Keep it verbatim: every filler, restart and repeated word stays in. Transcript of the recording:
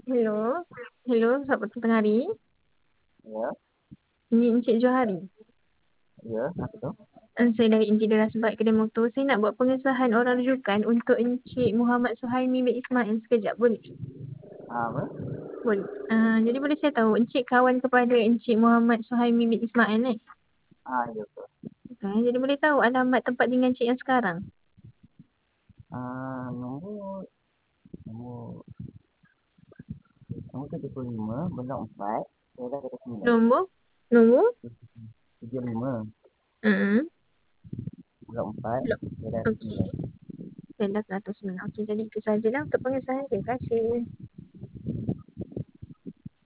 Hello. Hello, selamat petang hari. Ya, Ini Encik Johari. ya, apa tu? Eh, Saya dari Enjin Rasbat Kedai Motor. Saya nak buat pengesahan orang rujukan untuk Encik Muhammad Suhaimi bin Ismail sekejap. Boleh? Ah, apa? Boleh. Ah, jadi boleh saya tahu Encik kawan kepada Encik Muhammad Suhaimi bin Ismail eh? Ah, ya betul. Ah, jadi boleh tahu alamat tempat tinggal Encik yang sekarang? Ah, nombor nombor nombor tujuh puluh lima, blok empat, daerah Kota Sembilan. Nombor? Nombor? Tujuh lima, Hmm. blok empat, Belum. daerah Okey. Sembilan. Saya dah seratus sembilan. Okey, jadi itu sajalah untuk pengesahan. Terima kasih.